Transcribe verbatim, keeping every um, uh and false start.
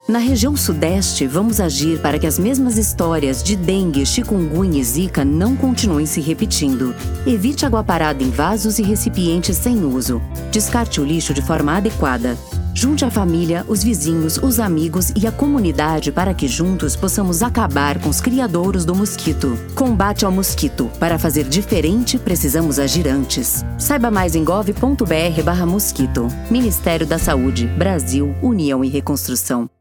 Na região sudeste, vamos agir para que as mesmas histórias de dengue, chikungunya e zika não continuem se repetindo. Evite água parada em vasos e recipientes sem uso. Descarte o lixo de forma adequada. Junte a família, os vizinhos, os amigos e a comunidade para que juntos possamos acabar com os criadouros do mosquito. Combate ao mosquito. Para fazer diferente, precisamos agir antes. Saiba mais em gov ponto br barra mosquito. Ministério da Saúde, Brasil, União e Reconstrução.